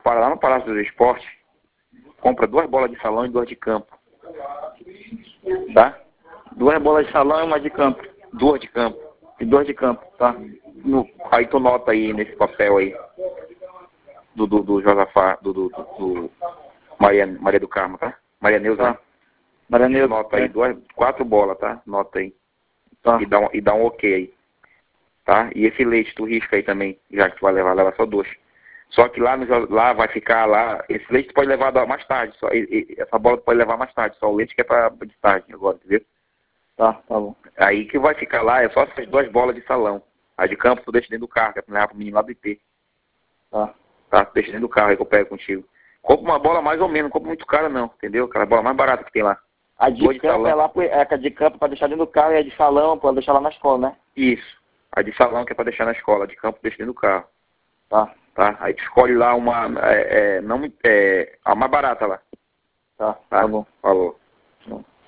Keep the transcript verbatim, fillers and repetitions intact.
para lá no Palácio dos Esportes, compra duas bolas de salão e duas de campo. Tá? Duas bolas de salão e uma de campo. Duas de campo. E duas de campo, tá? No, aí tu nota aí nesse papel aí. Do, do, do Josafá, do, do, do, do Maria, Maria do Carmo, tá? Maria Neuza, tá. né? Maria Neuza. Nota aí, é. duas, quatro bolas, tá? Nota aí. Tá. E dá um, e dá um ok aí. Tá? E esse leite tu risca aí também, já que tu vai levar, leva só dois. Só que lá, no, lá vai ficar lá, esse leite tu pode levar mais tarde, só, e, e, essa bola tu pode levar mais tarde, só o leite que é pra de tarde agora, entendeu? Tá, tá bom. Aí que vai ficar lá é só essas duas bolas de salão. A de campo tu deixa dentro do carro, que é pra levar pro menino lá do I P. Tá. Tá? Tu deixa dentro do carro aí que eu pego contigo. Compra uma bola mais ou menos, não compra muito cara não, entendeu? Aquela bola mais barata que tem lá. A de Duas de campo salão. é lá pro, é a de campo pra deixar dentro do carro e a de salão pra deixar lá na escola, né? Isso. A de salão que é pra deixar na escola, a de campo deixa dentro do carro. Tá. Tá? Aí tu escolhe lá uma, é, é, não, é, a mais barata lá. Tá, Tá, tá bom. falou. Tá.